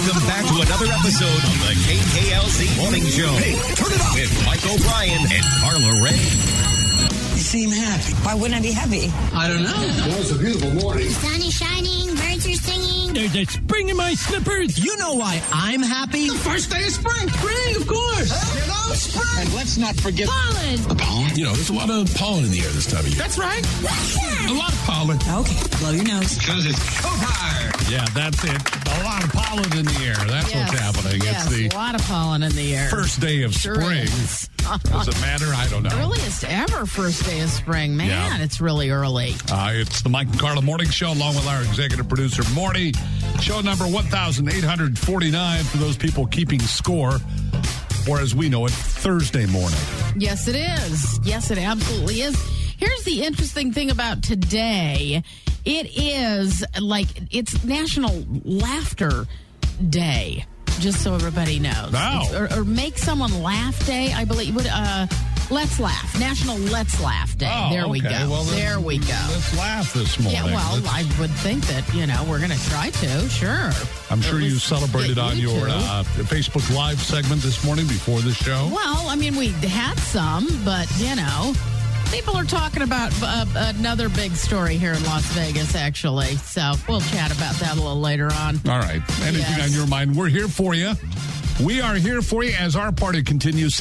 Welcome back to another episode of the KKLZ Morning Show. Hey, turn it up! With Mike O'Brien and Carla Ray. You seem happy. Why wouldn't I be happy? I don't know. Well, it's a beautiful morning. The sun is shining, birds are singing. There's a spring in my slippers. You know why I'm happy? The first day of spring. Spring, of course. You know, spring. And let's not forget Pollen. The pollen? You know, there's a lot of pollen in the air this time of year. That's right. A lot of pollen. Okay, blow your nose. Because it's showtime. Yeah, that's it. A lot of pollen in the air. That's what's happening. Yes, It's a lot of pollen in the air. first day of Sure spring. is. Does it matter? I don't know. Earliest ever first day of spring. Man, Yeah. it's really early. It's the Mike and Carla Morning Show, along with our executive producer, Morty. Show number 1,849 for those people keeping score, or as we know it, Thursday morning. Yes, it is. Yes, it absolutely is. Here's the interesting thing about today. It is it's National Laughter Day, just so everybody knows. Wow. Or Make Someone Laugh Day, I believe. Let's Laugh. National Let's Laugh Day. Oh, there we okay. go. Well, there we go. Let's laugh this morning. Yeah, well, I would think that, we're going to try to, sure. I'm sure you celebrated on your Facebook Live segment this morning before the show. Well, I mean, we had some, but, people are talking about another big story here in Las Vegas, actually. So we'll chat about that a little later on. All right. Anything on your mind, we're here for you. We are here for you as our party continues.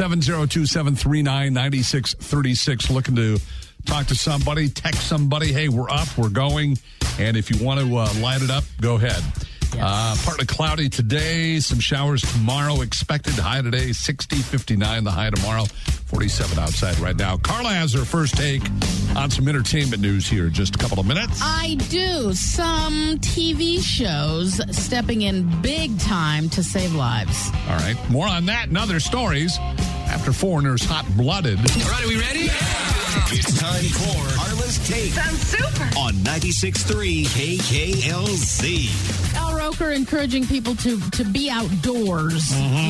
702-739-9636. Looking to talk to somebody, text somebody. Hey, we're up, we're going. And if you want to light it up, go ahead. Yes. Partly cloudy today. Some showers tomorrow expected. High today, 60, 59. The high tomorrow, 47 outside right now. Carla has her first take on some entertainment news here in just a couple of minutes. I do. Some TV shows stepping in big time to save lives. All right. More on that and other stories after Foreigner's Hot-Blooded. All right, are we ready? It's time for Carla's Take. Sounds super. On 96.3 KKLZ. Al Roker encouraging people to be outdoors,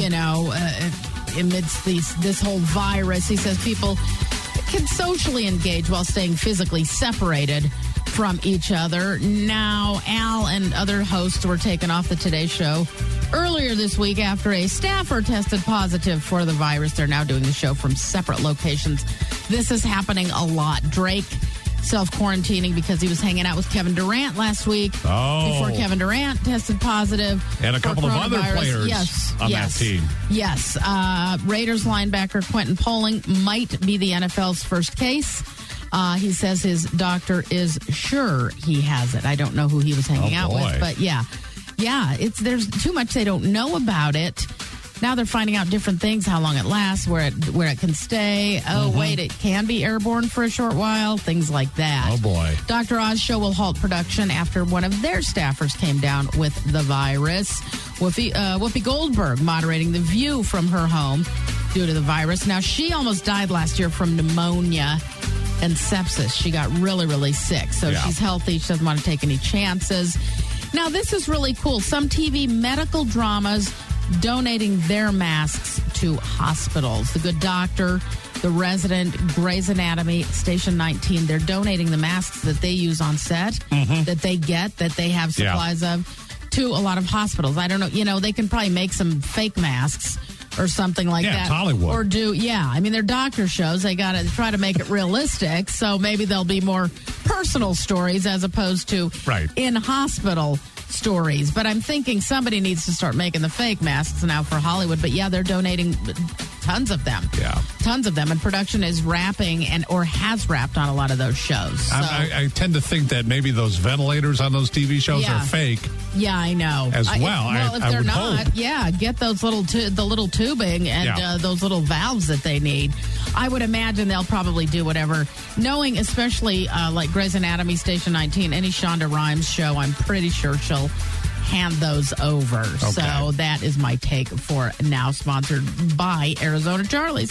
amidst this whole virus. He says people can socially engage while staying physically separated from each other. Now, Al and other hosts were taken off the Today Show earlier this week after a staffer tested positive for the virus. They're now doing the show from separate locations. This is happening a lot. Drake self-quarantining because he was hanging out with Kevin Durant last week before Kevin Durant tested positive. And a couple of other players on that team. Yes. Raiders linebacker Quentin Poling might be the NFL's first case. He says his doctor is sure he has it. I don't know who he was hanging out with, but yeah, there's too much they don't know about it. Now they're finding out different things, how long it lasts, where it can stay. Oh, wait, it can be airborne for a short while, things like that. Oh, boy. Dr. Oz show will halt production after one of their staffers came down with the virus. Whoopi Goldberg moderating The View from her home due to the virus. Now, she almost died last year from pneumonia and sepsis. She got really, really sick. So she's healthy. She doesn't want to take any chances. Now, this is really cool. Some TV medical dramas donating their masks to hospitals. The Good Doctor, The Resident, Grey's Anatomy, Station 19, they're donating the masks that they use on set, that they have supplies of, to a lot of hospitals. I don't know, they can probably make some fake masks or something like that. Yeah, it's Hollywood. Or I mean, they're doctor shows. They got to try to make it realistic, so maybe there'll be more personal stories as opposed to in-hospital stories. But I'm thinking somebody needs to start making the fake masks now for Hollywood. But they're donating tons of them. Yeah. Tons of them. And production is wrapping or has wrapped on a lot of those shows. So. I tend to think that maybe those ventilators on those TV shows are fake. Yeah, I know. As well. If they're not, get those the little tubing and those little valves that they need. I would imagine they'll probably do whatever. Knowing especially like Grey's Anatomy, Station 19, any Shonda Rhimes show, I'm pretty sure she'll hand those over. Okay. So that is my take for now, sponsored by Arizona Charlie's.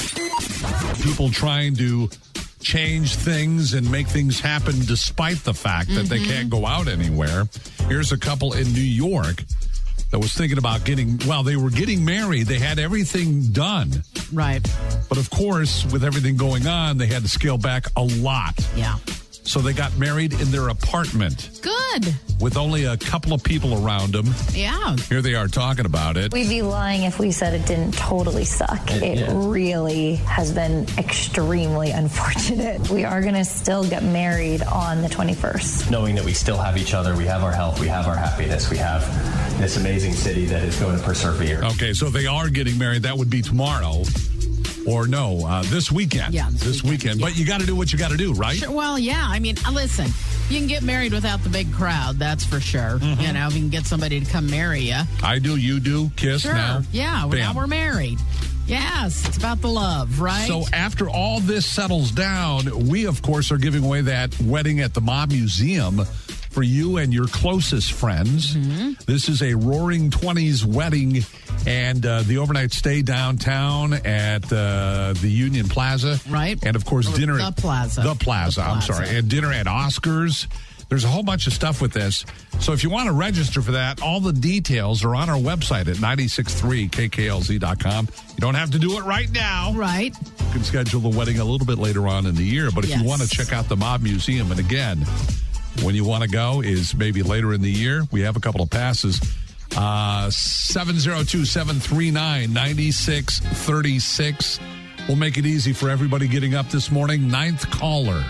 People trying to change things and make things happen despite the fact that they can't go out anywhere. Here's a couple in New York that was thinking about they were getting married. They had everything done. Right. But of course, with everything going on, they had to scale back a lot. Yeah. So they got married in their apartment Good. with only a couple of people around them. Yeah. Here they are talking about it. We'd be lying if we said it didn't totally suck. It really has been extremely unfortunate. We are going to still get married on the 21st. Knowing that we still have each other, we have our health, we have our happiness, we have this amazing city that is going to persevere. Okay, so they are getting married. That would be tomorrow. Or no, this weekend. Yeah, this weekend. yeah. But you got to do what you got to do, right? Sure, well, yeah. I mean, listen, you can get married without the big crowd. That's for sure. You know, if you can get somebody to come marry you. I do, you do, kiss Sure. now. Yeah, well, now Bam. we're married. Yes, it's about the love, right? So after all this settles down, we, of course, are giving away that wedding at the Mob Museum for you and your closest friends. This is a Roaring 20s wedding and the overnight stay downtown at the Union Plaza. Right. And, of course, dinner The at Plaza. The Plaza, I'm Plaza. sorry. And dinner at Oscars. There's a whole bunch of stuff with this. So if you want to register for that, all the details are on our website at 963kklz.com. You don't have to do it right now. Right. You can schedule the wedding a little bit later on in the year. But if you Yes. want to check out the Mob Museum, and again, when you want to go is maybe later in the year, we have a couple of passes. 702-739-9636. We'll make it easy for everybody getting up this morning. Ninth caller,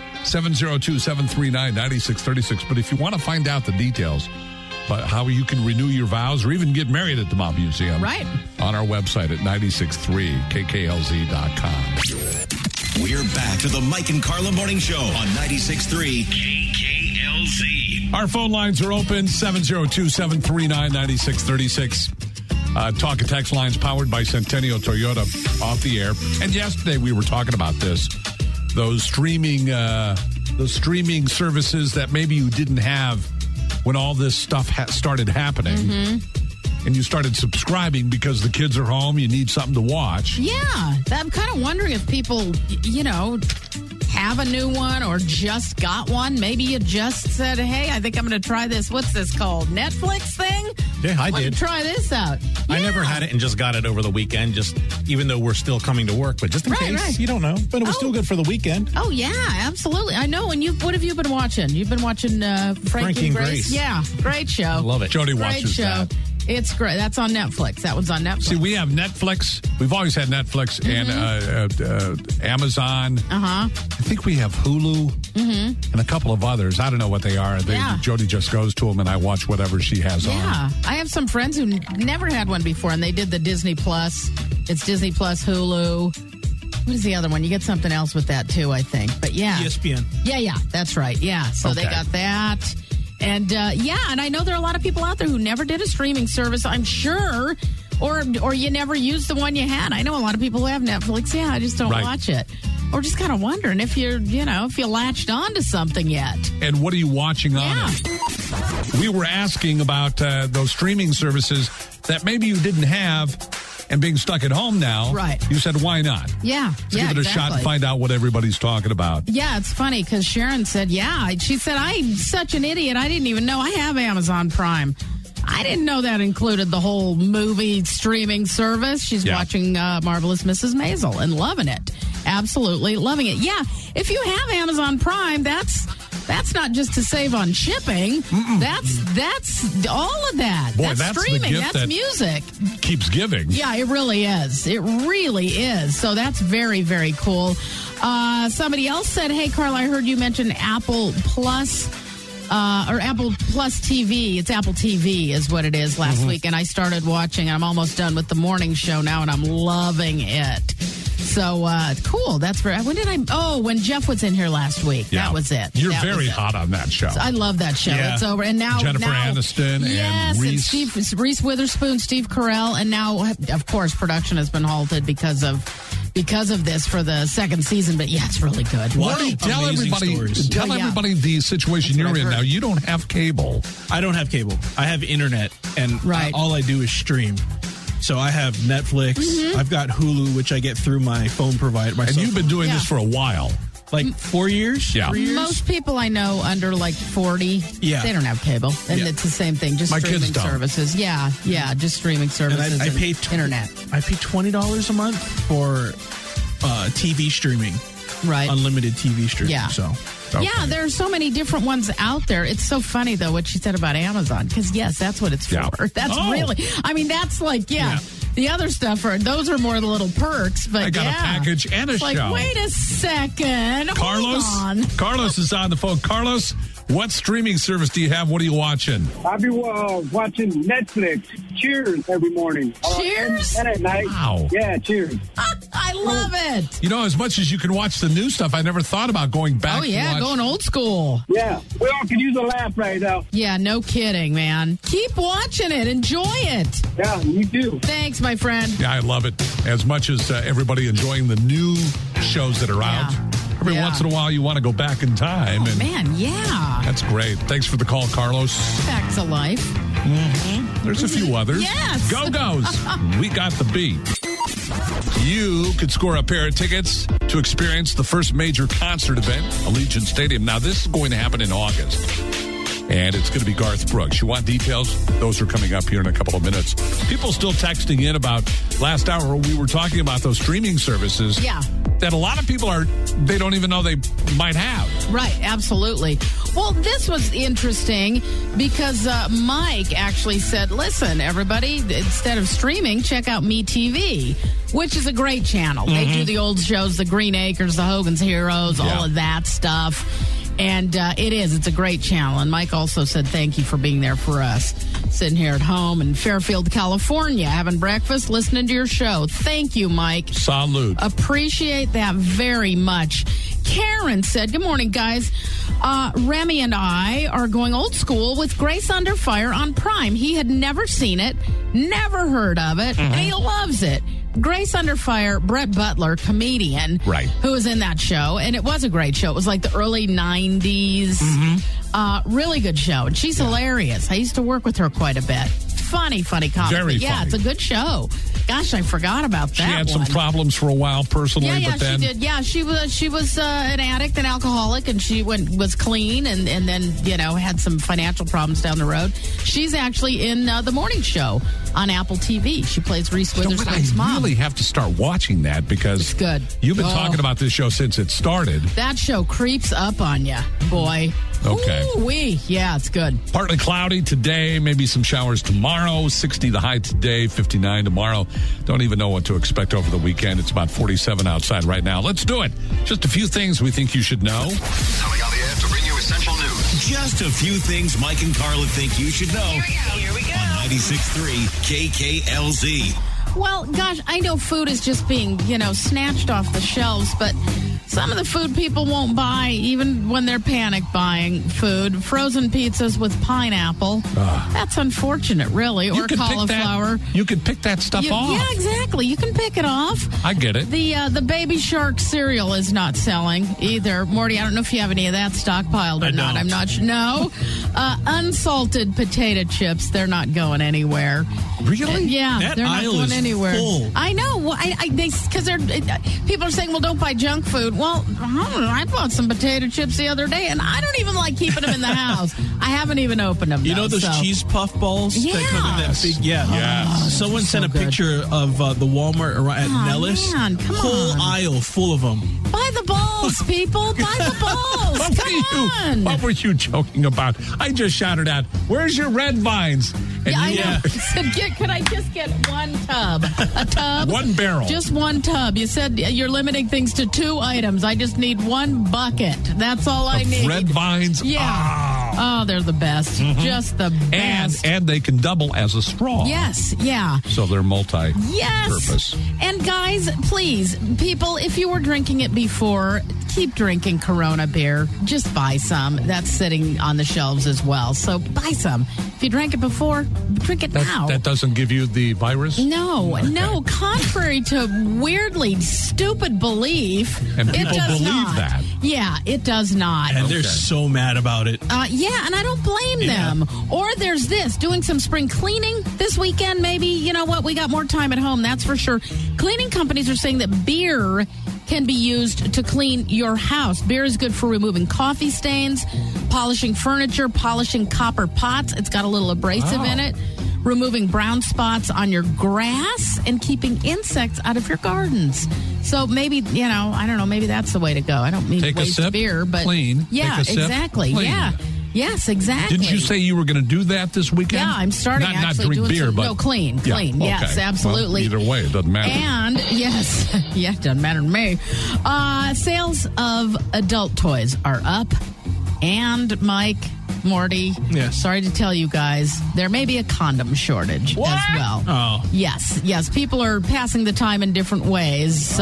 702-739-9636. But if you want to find out the details about how you can renew your vows or even get married at the Mob Museum, Right. on our website at 963kklz.com. We're back to the Mike and Carla Morning Show on 96.3 KKLZ. Our phone lines are open, 702-739-9636. Talk and text lines powered by Centennial Toyota off the air. And yesterday we were talking about this. Those streaming services that maybe you didn't have when all this stuff started happening. And you started subscribing because the kids are home, you need something to watch. Yeah. I'm kind of wondering if people, have a new one or just got one. Maybe you just said, hey, I think I'm going to try this. What's this called? Netflix thing? Yeah, I Want to did. try this out. I Yeah. never had it and just got it over the weekend, just even though we're still coming to work, but just in Right, case, right. you don't know. But it was Oh. still good for the weekend. Oh, yeah, absolutely. I know. And what have you been watching? You've been watching Frankie and Grace? Yeah, great show. I love it. Jody Great watches show. that. It's great. That's on Netflix. That one's on Netflix. See, we have Netflix. We've always had Netflix and Amazon. Uh-huh. I think we have Hulu and a couple of others. I don't know what they are. Yeah. Jody just goes to them, and I watch whatever she has on. Yeah. I have some friends who never had one before, and they did the Disney Plus. It's Disney Plus, Hulu. What is the other one? You get something else with that, too, I think. But, yeah. ESPN. Yeah, that's right. Yeah, so they Okay. got that. And, and I know there are a lot of people out there who never did a streaming service, I'm sure, or you never used the one you had. I know a lot of people who have Netflix. Yeah, I just don't Right. watch it. Or just kind of wondering if if you latched on to something yet. And what are you watching on Yeah. it? We were asking about those streaming services that maybe you didn't have, and being stuck at home now. Right. You said, why not? Yeah, Let's give it a shot and find out what everybody's talking about. Yeah, it's funny because Sharon said, she said, I'm such an idiot. I didn't even know I have Amazon Prime. I didn't know that included the whole movie streaming service. She's watching Marvelous Mrs. Maisel and loving it. Absolutely loving it. Yeah, if you have Amazon Prime, that's not just to save on shipping. That's all of that. Boy, that's that's the streaming. gift That's that- music. Keeps giving. Yeah, it really is. It really is. So that's very, very cool. Somebody else said, hey, Carl, I heard you mention Apple Plus. Or Apple Plus TV. It's Apple TV is what it is last week. And I started watching, and I'm almost done with the morning show now, and I'm loving it. So, cool. That's when Jeff was in here last week. Yeah. That was it. You're That very was it. hot on that show. I love that show. Yeah. It's over. And now Jennifer Aniston and yes, Reese. it's Reese Witherspoon, Steve Carell, and now, of course, production has been halted because of this for the second season. But yeah, it's really good. Marty, tell amazing everybody stories. everybody the situation That's what you're I've in heard. now. You don't have cable. I don't have cable. I have internet, and Right. all I do is stream. So I have Netflix. I've got Hulu, which I get through my phone provider. And you've been doing Yeah. this for a while. like 4 years. Yeah. 3 years. Most people I know under like 40, Yeah. they don't have cable. And Yeah. it's the same thing, just My streaming kids don't. services. Yeah, just streaming And services I and pay internet. I pay $20 a month for TV streaming. Right. unlimited TV streaming. Yeah. So Yeah, there are so many different ones out there. It's so funny, though, what she said about Amazon, because, yes, that's what it's Yeah. for. That's Oh. really, I mean, that's like, Yeah. the other stuff, those are more the little perks, but I got a package and a it's like, show. wait a second. Carlos? Hold on. Carlos is on the phone. Carlos, what streaming service do you have? What are you watching? I'll be watching Netflix. Cheers every morning. Cheers? And at night. Wow. Yeah, Cheers. I love it. You know, as much as you can watch the new stuff, I never thought about going back Oh, yeah, to watch. going old school. Yeah, we all can use a laugh right now. Yeah, no kidding, man. Keep watching it. Enjoy it. Yeah, you do. Thanks, my friend. Yeah, I love it. As much as everybody enjoying the new shows that are out. Every once in a while, you want to go back in time. Oh, and man, yeah. that's great. Thanks for the call, Carlos. Back to life. There's a few others. Yes. Go-Go's. We got the beat. You could score a pair of tickets to experience the first major concert event, Allegiant Stadium. Now, this is going to happen in August, and it's going to be Garth Brooks. You want details? Those are coming up here in a couple of minutes. People still texting in about last hour. We were talking about those streaming services. Yeah. That a lot of people they don't even know they might have. Right, absolutely. Well, this was interesting because Mike actually said, listen, everybody, instead of streaming, check out MeTV, which is a great channel. They do the old shows, the Green Acres, the Hogan's Heroes, all of that stuff. And it's a great channel. And Mike also said thank you for being there for us. Sitting here at home in Fairfield, California, having breakfast, listening to your show. Thank you, Mike. Salute. Appreciate that very much. Karen said, good morning, guys. Remy and I are going old school with Grace Under Fire on Prime. He had never seen it, never heard of it, and he loves it. Grace Under Fire, Brett Butler, comedian, Right. who was in that show, and it was a great show. It was like the early 90s. Really good show, and she's hilarious. I used to work with her quite a bit. Funny comedy. Very Yeah, funny. it's a good show. Gosh, I forgot about that. She had some one. problems for a while personally, Yeah, but then she did. Yeah, she was an addict, an alcoholic, and she was clean, and then had some financial problems down the road. She's actually in the morning show on Apple TV. She plays Reese Witherspoon's I mom. really have to start watching that because It's good. You've been Oh. talking about this show since it started. That show creeps up on you, boy. Okay. Ooh-wee. Yeah, it's good. Partly cloudy today, maybe some showers tomorrow. 60 the high today, 59 tomorrow. Don't even know what to expect over the weekend. It's about 47 outside right now. Let's do it. Just a few things we think you should know. Coming on the air to bring you essential news. Just a few things Mike and Carla think you should know. Here we go. On 96.3 KKLZ. Well, gosh, I know food is just being, snatched off the shelves, but some of the food people won't buy, even when they're panic buying food. Frozen pizzas with pineapple. That's unfortunate, really. Or cauliflower. You could pick that stuff off. Yeah, exactly. You can pick it off. I get it. The Baby Shark cereal is not selling either. Morty, I don't know if you have any of that stockpiled or I not. don't. I'm not sure. No. Unsalted potato chips, they're not going anywhere. Really? Yeah, That they're not aisle going is anywhere. full. I know. Well, because people are saying, well, don't buy junk food. Well, I bought some potato chips the other day, and I don't even like keeping them in the house. I haven't even opened them. You know those cheese puff balls that come in that big? Yeah. Yes. Someone so sent a good. picture of the Walmart at Nellis. Man, come Whole on. aisle full of them. Buy the balls, people. Buy the balls. What were you joking about? I just shouted out, "Where's your red vines?" And Yeah, I you- know. You said, could I just get one tub? A tub? One barrel. Just one tub. You said you're limiting things to 2 items. I just need one bucket. That's all I need. red vines. Yeah. Ah. Oh, they're the best. Just the best. And they can double as a straw. Yes, yeah. So they're multi-purpose. Yes. And guys, please, people, if you were drinking it before, keep drinking Corona beer. Just buy some. That's sitting on the shelves as well. So buy some. If you drank it before, drink it now. That doesn't give you the virus? No. Contrary to weirdly stupid belief, And it people does believe not. that. Yeah, it does not. And they're so mad about it. Yeah, and I don't blame them. Or there's this, doing some spring cleaning this weekend, maybe. You know what? We got more time at home, that's for sure. Cleaning companies are saying that beer can be used to clean your house. Beer is good for removing coffee stains, polishing furniture, polishing copper pots. It's got a little abrasive in it. removing brown spots on your grass, and keeping insects out of your gardens. So maybe, I don't know, maybe that's the way to go. I don't mean Take a waste sip, beer, but clean. Yeah, Take a sip, exactly. clean. Yeah. Yes, exactly. Didn't you say you were going to do that this weekend? Yeah, I'm starting not actually drink doing beer, some, but no, clean. Yes, okay. absolutely. Well, either way, it doesn't matter. And yes, yeah, it doesn't matter to me. Sales of adult toys are up, and Mike, Morty, Yes. sorry to tell you guys, there may be a condom shortage as well. Oh. Yes, people are passing the time in different ways. So,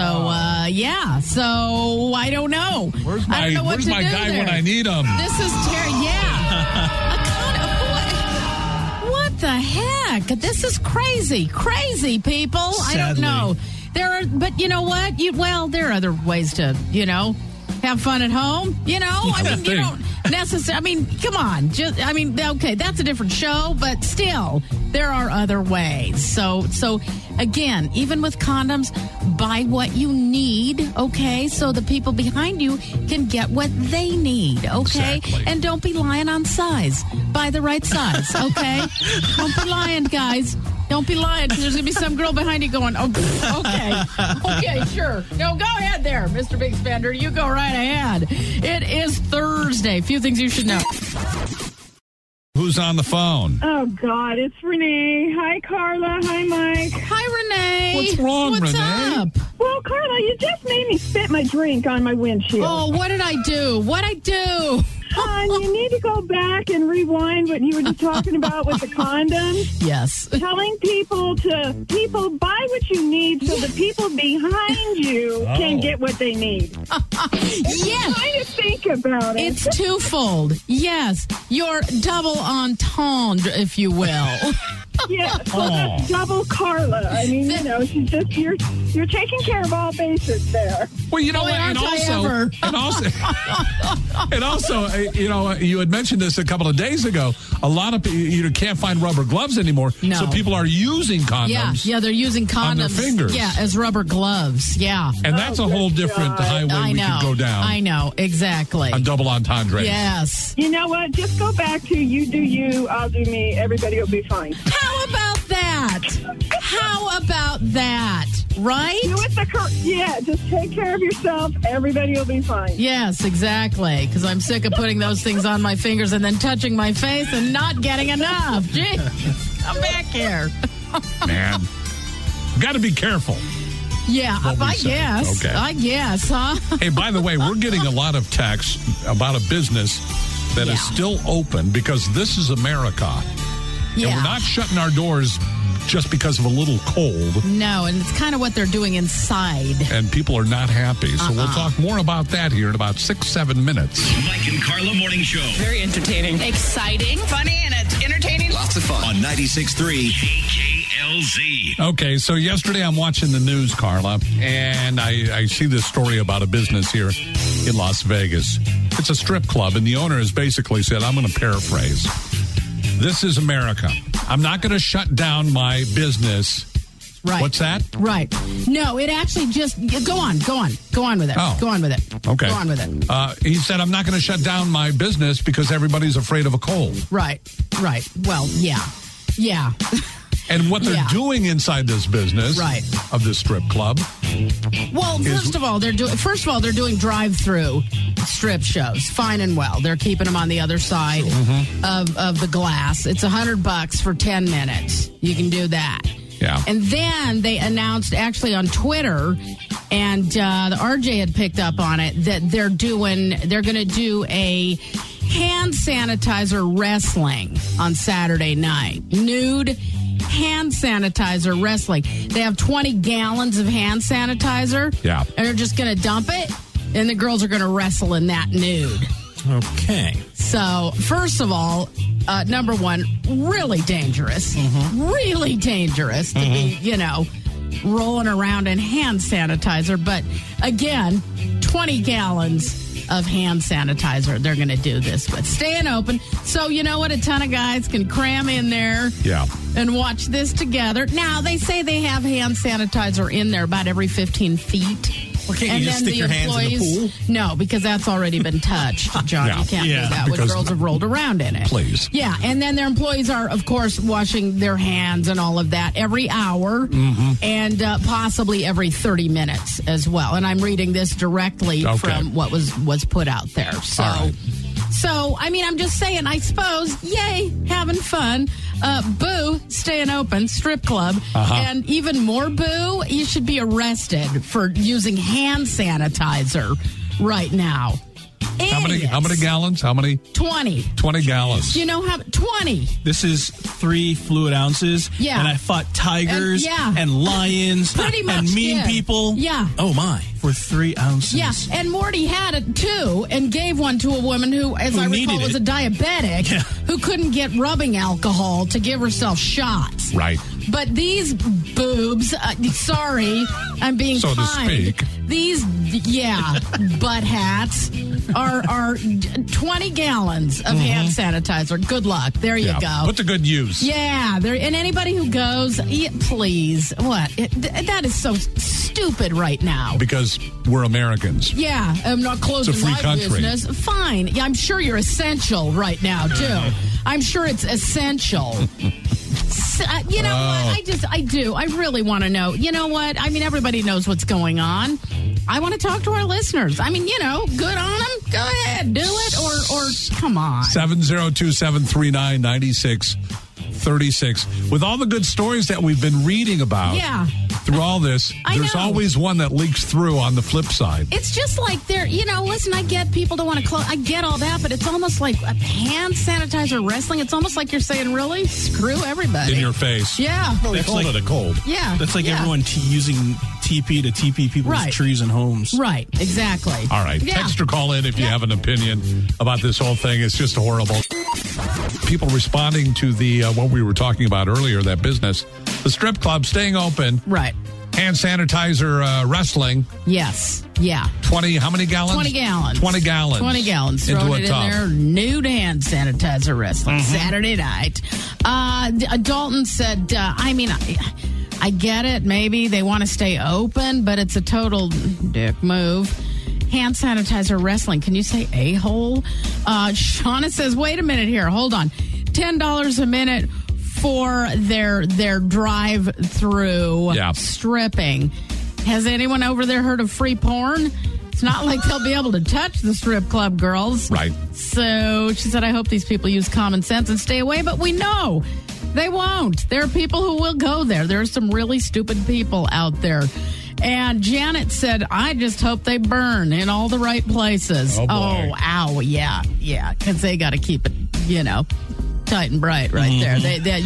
so I don't know. Where's I don't know what where's to my do guy there. when I need him? This is a condom. What the heck? This is crazy, people. I don't Sadly. know. But you know what? There are other ways to, have fun at home. You don't necessarily. I mean, come on. Okay, that's a different show, but still, there are other ways. So again, even with condoms, buy what you need. Okay, so the people behind you can get what they need. Okay, Exactly. and don't be lying on size. Buy the right size. Okay, don't be lying, guys. Don't be lying, because there's going to be some girl behind you going, okay, sure. No, go ahead there, Mr. Big Spender. You go right ahead. It is Thursday. Few things you should know. Who's on the phone? Oh, God, it's Renee. Hi, Carla. Hi, Mike. Hi, Renee. What's wrong, What's Renee? up? Well, Carla, you just made me spit my drink on my windshield. Oh, what did I do? Hon, you need to go back and rewind what you were just talking about with the condoms. Yes. Telling people buy what you need so the people behind you can get what they need. Yes. Trying to think about it. It's twofold. Yes. You're double entendre, if you will. Yeah, so that's double Carla. I mean, she's just you're taking care of all bases there. Well, you know Boy, what? And aren't I also, you had mentioned this a couple of days ago. A lot of people can't find rubber gloves anymore, No. so people are using condoms. Yeah, they're using condoms. On their fingers. Yeah, as rubber gloves. Yeah. And that's a whole different highway we could go down. I know, exactly. On double entendre. Yes. You know what? Just go back to you do you, I'll do me. Everybody will be fine. How about that? Right? Do it just take care of yourself. Everybody will be fine. Yes, exactly. Because I'm sick of putting those things on my fingers and then touching my face and not getting enough. Gee, come back here. Man, got to be careful. Yeah, What we I say. guess. Okay. I guess, huh? Hey, by the way, we're getting a lot of texts about a business that is still open because this is America. Yeah. And we're not shutting our doors just because of a little cold. No, and it's kind of what they're doing inside. And people are not happy. So we'll talk more about that here in about 6-7 minutes. Mike and Carla Morning Show. Very entertaining. Exciting. Funny and it's entertaining. Lots of fun. On 96.3 KKLZ. Okay, so yesterday I'm watching the news, Carla, and I see this story about a business here in Las Vegas. It's a strip club, and the owner has basically said, I'm going to paraphrase, this is America. I'm not going to shut down my business. Right. What's that? Right. No, it actually just go on with it. Oh. Go on with it. Okay. Go on with it. He said, I'm not going to shut down my business because everybody's afraid of a cold. Right. Well, yeah. And what they're Yeah. doing inside this business Right. of this strip club. Well, first of all, they're doing drive-through strip shows. Fine and well. They're keeping them on the other side of the glass. It's $100 for 10 minutes. You can do that. Yeah. And then they announced actually on Twitter, and the RJ had picked up on it, that they're going to do a hand sanitizer wrestling on Saturday night. Nude hand sanitizer wrestling. They have 20 gallons of hand sanitizer. Yeah. And they're just going to dump it, and the girls are going to wrestle in that nude. Okay. So, first of all, number one, really dangerous. Really dangerous to be, rolling around in hand sanitizer. But again, 20 gallons of hand sanitizer they're going to do this with. Staying open. So, you know what? A ton of guys can cram in there and watch this together. Now, they say they have hand sanitizer in there about every 15 feet. Well, can't you just stick your hands in the pool? No, because that's already been touched, John. Yeah. You can't do that when girls have rolled around in it. Please. Yeah, and then their employees are, of course, washing their hands and all of that every hour and possibly every 30 minutes as well. And I'm reading this directly from what was put out there. So, So, I mean, I'm just saying, I suppose, yay, having fun. Boo, staying open, strip club. And even more boo, you should be arrested for using hand sanitizer right now. How many gallons? How many? 20. 20 gallons. You know how 20. This is 3 fluid ounces. Yeah. And I fought tigers and lions Pretty much and mean people. Yeah. Oh my. For 3 ounces. Yeah. And Morty had it too and gave one to a woman who, as I recall, was a diabetic who couldn't get rubbing alcohol to give herself shots. Right. But these boobs, sorry, I'm being so kind. to speak. These, butt hats are 20 gallons of hand sanitizer. Good luck. There you go. Put to good use. Yeah. And anybody who goes, please, what? That is so stupid right now. Because we're Americans. Yeah. I'm not closing it's a free my country. business. Fine. Yeah, I'm sure you're essential right now, too. I'm sure it's essential. You know what? I do. I really want to know. You know what? I mean, everybody knows what's going on. I want to talk to our listeners. I mean, good on them. Go ahead. Do it or come on. 702-739-9636. With all the good stories that we've been reading about through all this, there's always one that leaks through on the flip side. It's just like listen, I get people don't want to close. I get all that, but it's almost like a hand sanitizer wrestling. It's almost like you're saying, really? Screw everybody. In your face. Yeah. Well, they called it a cold. Yeah. That's like everyone using TP to TP people's trees and homes. Right. Exactly. All right. Yeah. Text or call in if you have an opinion about this whole thing. It's just horrible. People responding to the what we were talking about earlier, that business, the strip club staying open. Right. Hand sanitizer wrestling. Yes. Yeah. 20, how many gallons? 20 gallons. 20 gallons. 20 gallons. Throwing it in there. Nude hand sanitizer wrestling. Saturday night. Dalton said, I get it. Maybe they want to stay open, but it's a total dick move. Hand sanitizer wrestling. Can you say a-hole? Shauna says, wait a minute here. Hold on. $10 a minute for their drive-through stripping. Has anyone over there heard of free porn? It's not like they'll be able to touch the strip club girls. Right. So she said, I hope these people use common sense and stay away, but we know they won't. There are people who will go there. There are some really stupid people out there. And Janet said, I just hope they burn in all the right places. Oh, boy. Ow, yeah, because they got to keep it, tight and bright right there.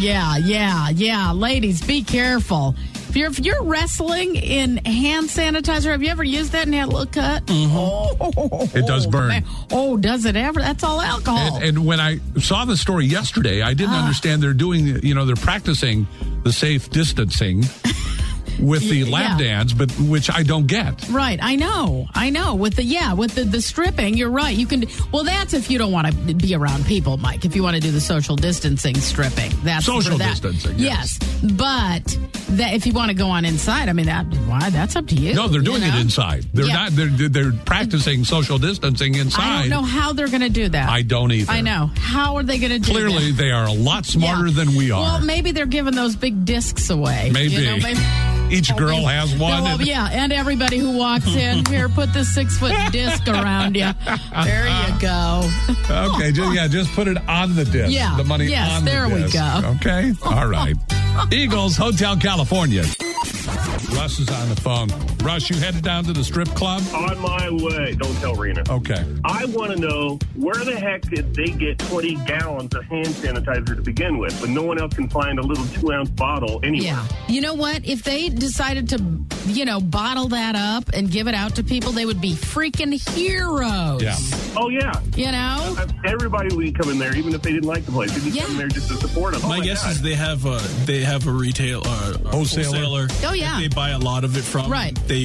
Yeah. Ladies, be careful. If you're wrestling in hand sanitizer, have you ever used that and had a little cut? It does burn. Man. Oh, does it ever? That's all alcohol. And when I saw the story yesterday, I didn't understand they're doing, they're practicing the safe distancing with the lap dance, but which I don't get. Right, I know. With the stripping, you're right. You can. Well, that's if you don't want to be around people, Mike. If you want to do the social distancing stripping, that's social distancing. Yes, but that if you want to go on inside, I mean that's up to you. No, they're doing it inside. They're not. They're practicing social distancing inside. I don't know how they're going to do that. I don't either. I know. How are they going to do that? Clearly, they are a lot smarter than we are. Well, maybe they're giving those big discs away. Maybe. Each girl has one. And everybody who walks in, here, put this 6-foot disc around you. There you go. Okay, just put it on the disc. Yeah. The money on the disc. There we go. Okay, all right. Eagles, Hotel California. Russ is on the phone. Russ, you headed down to the strip club? On my way. Don't tell Rena. Okay. I want to know where the heck did they get 20 gallons of hand sanitizer to begin with, but no one else can find a little 2-ounce bottle anywhere. Yeah. You know what? If they decided to, bottle that up and give it out to people, they would be freaking heroes. Yeah. Oh, yeah. Everybody would come in there, even if they didn't like the place. They'd just come in there just to support them. My guess is they have a retail wholesaler. Oh, yeah. That they buy a lot of it from. Right. They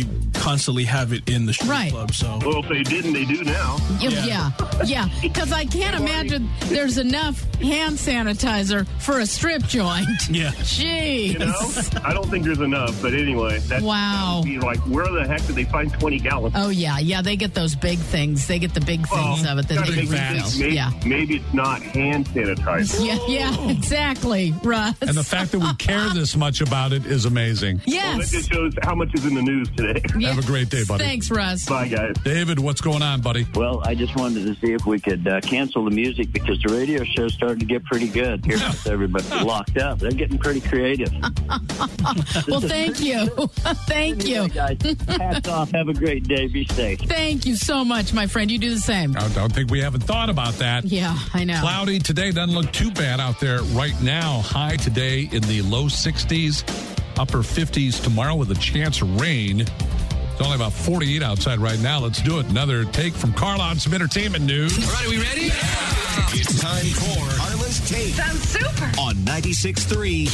constantly have it in the strip Right. club. So, Well, if they didn't, they do now. Yeah. Because I can't imagine there's enough hand sanitizer for a strip joint. Yeah. Jeez. You know, I don't think there's enough. But anyway, that would be like, where the heck did they find 20 gallons? Oh, yeah. They get those big things. They get the big things of it. That they refill. Maybe it's not hand sanitizer. Yeah, exactly, Russ. And the fact that we care this much about it is amazing. Yes. Well, that just shows how much is in the news today. Have a great day, buddy. Thanks, Russ. Bye, guys. David, what's going on, buddy? Well, I just wanted to see if we could cancel the music because the radio show's starting to get pretty good here with everybody locked up. They're getting pretty creative. Well, thank you. Thank you. Guys, hats off. Have a great day. Be safe. Thank you so much, my friend. You do the same. I don't think we haven't thought about that. Yeah, I know. Cloudy today, doesn't look too bad out there right now. High today in the low 60s, upper 50s tomorrow with a chance of rain. It's only about 48 outside right now. Let's do it. Another take from Carla on some entertainment news. All right, are we ready? It's time for Carla's Take. Sounds super. On 96.3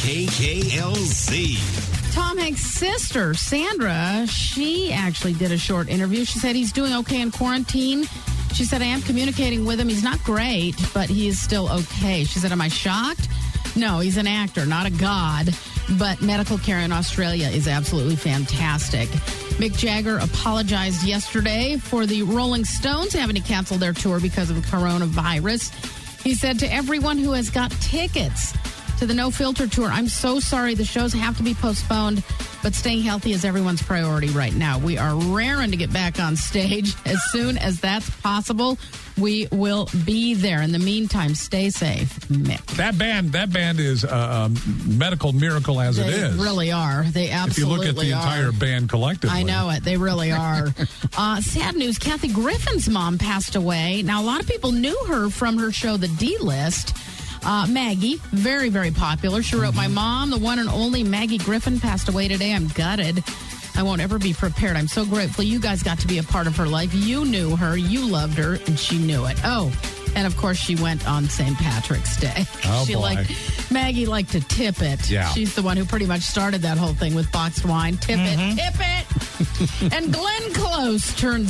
KKLZ. Tom Hanks' sister, Sandra, she actually did a short interview. She said he's doing okay in quarantine. She said, I am communicating with him. He's not great, but he is still okay. She said, am I shocked? No, he's an actor, not a god. But medical care in Australia is absolutely fantastic. Mick Jagger apologized yesterday for the Rolling Stones having to cancel their tour because of the coronavirus. He said to everyone who has got tickets to the No Filter tour, I'm so sorry the shows have to be postponed, but staying healthy is everyone's priority right now. We are raring to get back on stage. As soon as that's possible, we will be there. In the meantime, stay safe, Mick. That band is a medical miracle as it is. They really are. They absolutely are. If you look at the entire band collectively. I know it. They really are. Sad news. Kathy Griffin's mom passed away. Now, a lot of people knew her from her show, The D-List. Maggie, very, very popular. She wrote, My mom, the one and only Maggie Griffin, passed away today. I'm gutted. I won't ever be prepared. I'm so grateful you guys got to be a part of her life. You knew her, you loved her, and she knew it. Oh, and of course she went on St. Patrick's Day. Oh, boy. Maggie liked to tip it. Yeah. She's the one who pretty much started that whole thing with boxed wine. Tip it. And Glenn Close turned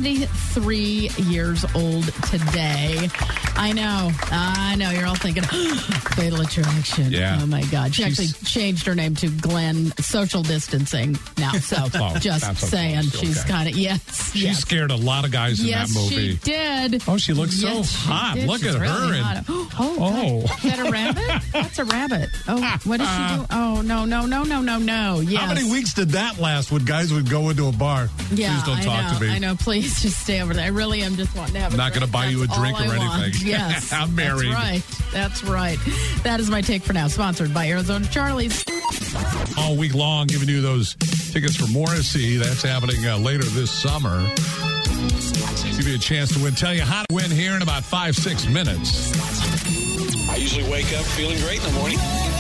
73 years old today. I know. You're all thinking, Fatal Attraction. Yeah. Oh, my God. She actually changed her name to Glenn Social Distancing now. So just saying. She's kind of, She scared a lot a in that movie. She did. Oh, she looks so hot. Look She's at really her. hot. Is that a rabbit? That's a rabbit. Oh, what did she do? Oh, no. Yes. How many weeks did that last when guys would go into a bar? Yeah, Please don't talk to me. I know. Please just stay over there. I really am just wanting to have a I'm not going to buy you a drink or anything. Yes. I'm married. That's right. That is my take for now. Sponsored by Arizona Charlie's. All week long, giving you those tickets for Morrissey. That's happening later this summer. Give you a chance to win. Tell you how to win here in about 5-6 minutes. I usually wake up feeling great in the morning.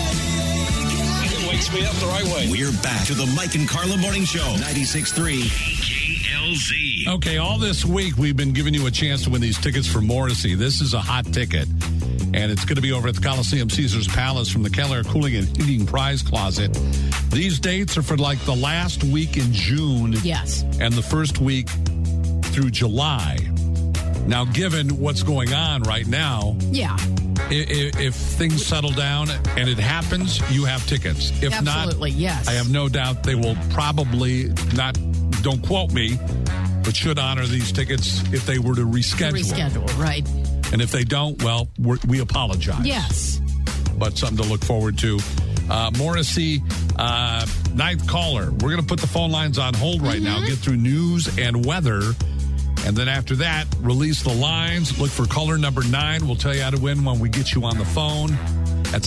It wakes me up the right way. We're back to the Mike and Carla Morning Show. 96.3 KKLZ. Okay, all this week we've been giving you a chance to win these tickets for Morrissey. This is a hot ticket, and it's going to be over at the Coliseum Caesars Palace from the Keller Cooling and Heating Prize Closet. These dates are for like the last week in June. Yes. And the first week through July. Now, given what's going on right now, yeah, if things settle down and it happens, you have tickets. If absolutely, not, yes. I have no doubt they will probably not, don't quote me, but should honor these tickets if they were to reschedule. Right. And if they don't, well, we apologize. Yes. But something to look forward to. Morrissey, ninth caller. We're going to put the phone lines on hold right now, get through news and weather. And then after that, release the lines. Look for caller number 9. We'll tell you how to win when we get you on the phone at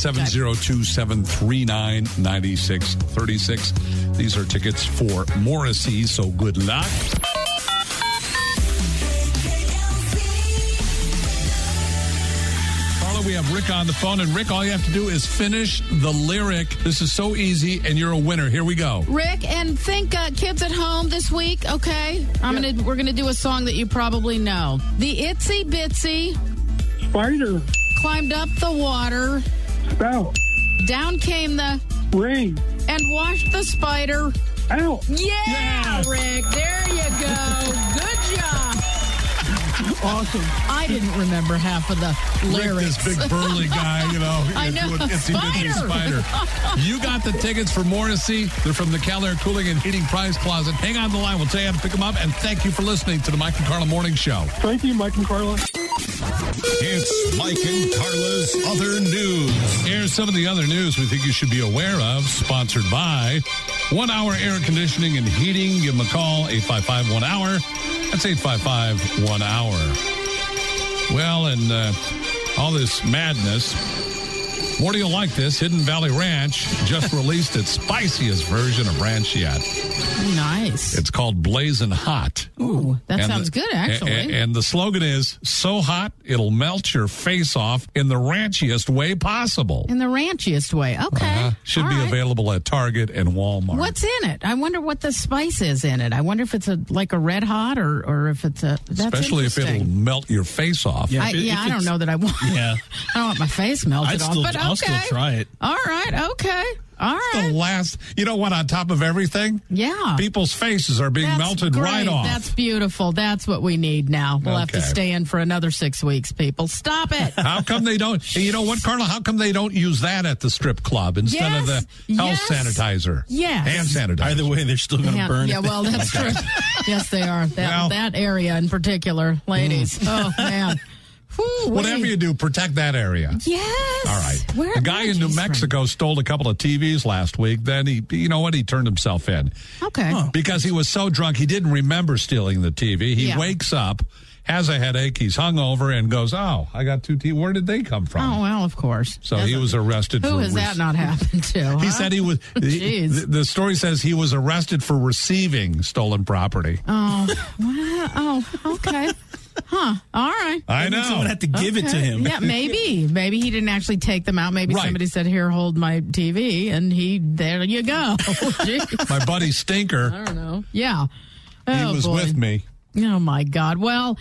702-739-9636. These are tickets for Morrissey, so good luck. We have Rick on the phone, and Rick, all you have to do is finish the lyric. This is so easy, and you're a winner. Here we go. Rick, and think kids at home this week, okay? We're gonna do a song that you probably know. The itsy bitsy spider climbed up the water. Spout. Down came the rain and washed the spider Ow. Yeah, Rick. There you go. Good job. Awesome. I didn't remember half of the lyrics. Rick, this big burly guy, I know. doing Itsy Bitsy Spider. You got the tickets for Morrissey. They're from the Keller Cooling and Heating Prize Closet. Hang on the line. We'll tell you how to pick them up. And thank you for listening to the Mike and Carla Morning Show. Thank you, Mike and Carla. It's Mike and Carla's Other News. Here's some of the other news we think you should be aware of. Sponsored by 1 Hour Air Conditioning and Heating. Give them a call, 855-1-HOUR. That's 855-1-HOUR. Well, and all this madness, more do you like this? Hidden Valley Ranch just released its spiciest version of ranch yet. Nice. It's called Blazin' Hot. Ooh, that sounds good, actually. And the slogan is, so hot, it'll melt your face off in the ranchiest way possible. In the ranchiest way. Okay. Should be available at Target and Walmart. What's in it? I wonder what the spice is in it. I wonder if it's like a red hot or if it's a... That's especially if it'll melt your face off. Yeah, I don't know that I want. Yeah. I don't want my face melted off. But I'll still try it. All right. Okay. All right. The last, you know what, on top of everything? Yeah. People's faces are being melted great. right off. That's beautiful. That's what we need now. We'll have to stay in for another 6 weeks, people. Stop it. How come they don't, you know what, Carla, how come they don't use that at the strip club instead of the health sanitizer? Yes. Hand sanitizer. Either way, they're still going to burn it. Yeah, well, that's true. Yes, they are. That area in particular, ladies. Oh, man. Whatever you do, protect that area. Yes. All right. A guy in New Mexico stole a couple of TVs last week. Then he turned himself in. Okay. Because he was so drunk, he didn't remember stealing the TV. He wakes up, has a headache, he's hungover, and goes, oh, I got 2 TVs. Where did they come from? Oh, well, of course. So he was arrested for... Who has that not happened to? He said he was... the story says he was arrested for receiving stolen property. Oh, wow. Oh, okay. Huh. All right. I know. Someone had to give it to him. Yeah, maybe. Maybe he didn't actually take them out. Maybe somebody said, here, hold my TV. And there you go. My buddy Stinker. I don't know. Yeah. He was with me. Oh, my God. Well,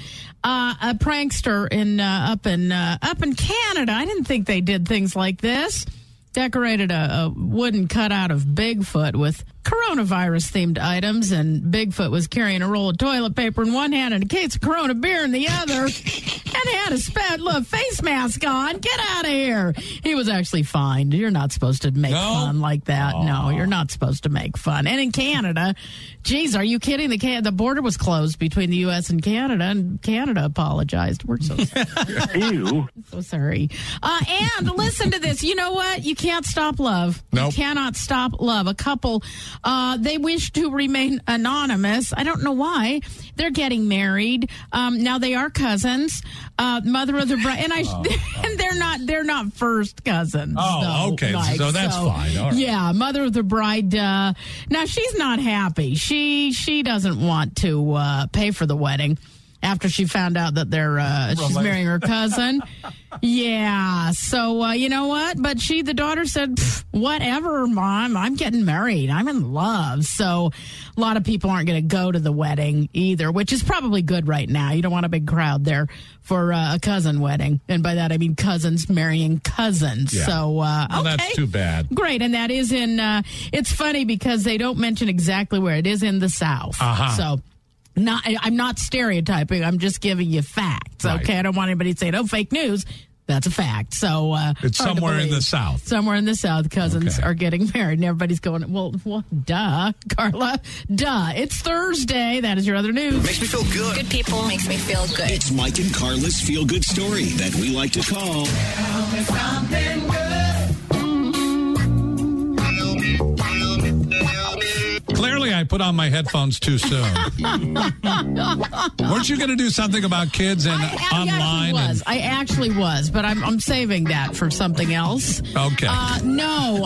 a prankster up in Canada, I didn't think they did things like this. Decorated a wooden cutout of Bigfoot with coronavirus-themed items, and Bigfoot was carrying a roll of toilet paper in one hand and a case of Corona beer in the other, and had a face mask on. Get out of here. He was actually fined. You're not supposed to make fun like that. No, you're not supposed to make fun. And in Canada, geez, are you kidding? The border was closed between the U.S. and Canada apologized. We're so sorry. Ew. So sorry. And listen to this. You know what? You can't stop love. Nope. You cannot stop love. A couple, they wish to remain anonymous. I don't know why. They're getting married. Now they are cousins. Mother of the bride, and they're not first cousins. Oh, okay. So that's fine. All right. Yeah, mother of the bride. Now she's not happy. She doesn't want to pay for the wedding after she found out that she's marrying her cousin. Yeah. So, you know what? But the daughter said, whatever, Mom, I'm getting married. I'm in love. So a lot of people aren't going to go to the wedding either, which is probably good right now. You don't want a big crowd there for a cousin wedding. And by that, I mean cousins marrying cousins. Yeah. So, okay. That's too bad. Great. And that is it's funny because they don't mention exactly where it is in the South. Uh-huh. So, I'm not stereotyping. I'm just giving you facts. Right. Okay, I don't want anybody to say, "Oh, fake news." That's a fact. So it's somewhere in the South. Somewhere in the South, cousins are getting married, and everybody's going, "Well, duh, Carla, duh." It's Thursday. That is your other news. Makes me feel good. Good people makes me feel good. It's Mike and Carla's feel good story that we like to call. Tell me something good. Clearly, I put on my headphones too soon. Weren't you going to do something about kids and online? I actually was, but I'm saving that for something else. Okay. No,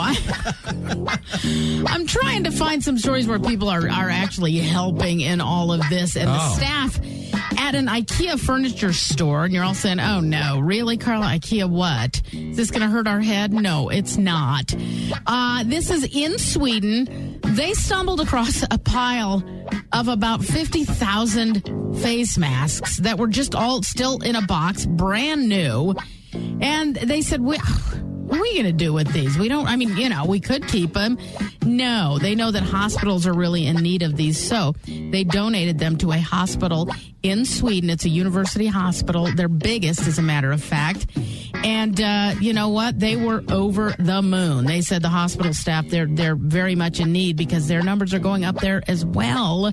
I'm trying to find some stories where people are actually helping in all of this, and the staff at an IKEA furniture store, and you're all saying, "Oh no, really, Carla? IKEA what? Is this going to hurt our head?" No, it's not. This is in Sweden. They stumbled across a pile of about 50,000 face masks that were just all still in a box, brand new. And they said, are we going to do with these? We don't, we could keep them. No, they know that hospitals are really in need of these. So they donated them to a hospital in Sweden. It's a university hospital, their biggest, as a matter of fact. And you know what? They were over the moon. They said the hospital staff, they're very much in need because their numbers are going up there as well.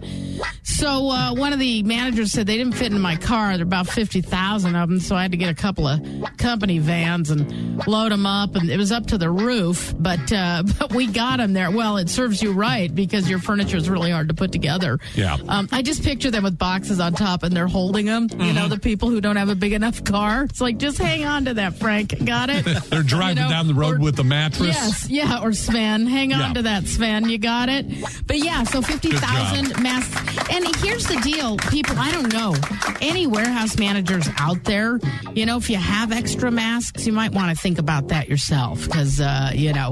So one of the managers said they didn't fit in my car. There are about 50,000 of them, so I had to get a couple of company vans and load them up, and it was up to the roof. But we got them there. Well, it serves you right because your furniture is really hard to put together. Yeah. I just picture them with boxes on top, and they're holding them. You know, the people who don't have a big enough car. It's like, just hang on to that, Frank. Got it? They're driving down the road with the mattress. Yes, yeah, or Sven. Hang on to that, Sven. You got it? But yeah, so 50,000 masks. And here's the deal, people, I don't know. Any warehouse managers out there, if you have extra masks, you might want to think about that yourself because, a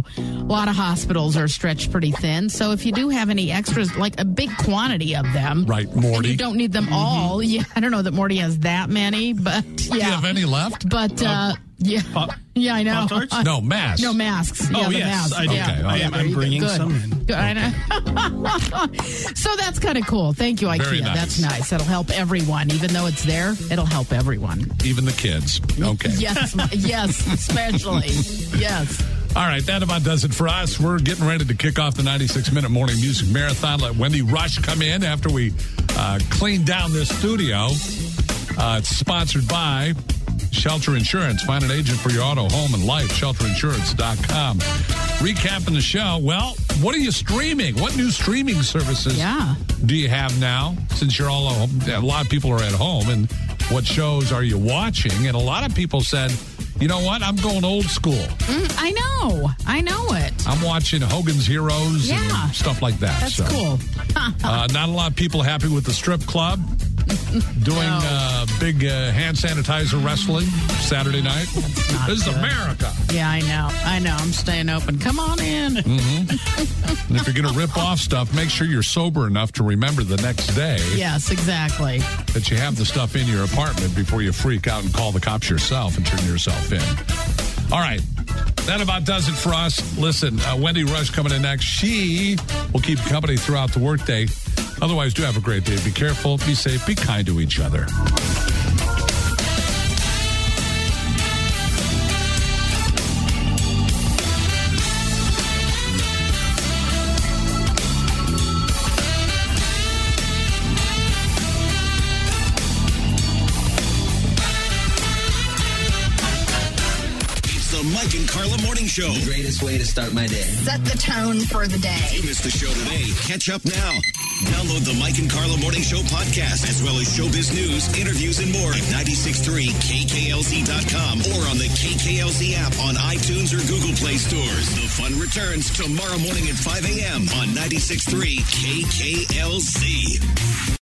lot of hospitals are stretched pretty thin. So if you do have any extras, like a big quantity of them. Right, Morty. And you don't need them all. Yeah, I don't know that Morty has that many, but yeah. Do you have any left? But, yeah, I know. No, masks. No, masks. Oh, yeah, yes. masks. I do. Yeah. I'm bringing some in. Good. I know. So that's kind of cool. Thank you, IKEA. Very nice. That's nice. That'll help everyone. Even though it's there, it'll help everyone. Even the kids. Okay. Yes, especially. Yes. All right, that about does it for us. We're getting ready to kick off the 96-minute morning music marathon. Let Wendy Rush come in after we clean down this studio. It's sponsored by Shelter Insurance. Find an agent for your auto, home, and life. ShelterInsurance.com. Recapping the show. Well, what are you streaming? What new streaming services do you have now? Since you're all home, a lot of people are at home. And what shows are you watching? And a lot of people said, you know what? I'm going old school. I know it. I'm watching Hogan's Heroes and stuff like that. That's cool. Not a lot of people happy with the strip club. Doing big hand sanitizer wrestling Saturday night. This is America. Yeah, I know. I'm staying open. Come on in. Mm-hmm. And if you're going to rip off stuff, make sure you're sober enough to remember the next day. Yes, exactly. That you have the stuff in your apartment before you freak out and call the cops yourself and turn yourself in. All right. That about does it for us. Listen, Wendy Rush coming in next. She will keep you company throughout the workday. Otherwise, do have a great day. Be careful, be safe, be kind to each other. Mike and Carla Morning Show. The greatest way to start my day. Set the tone for the day. If you missed the show today, catch up now. Download the Mike and Carla Morning Show podcast, as well as showbiz news, interviews, and more at 963KKLZ.com or on the KKLZ app on iTunes or Google Play stores. The fun returns tomorrow morning at 5 a.m. on 963 KKLZ.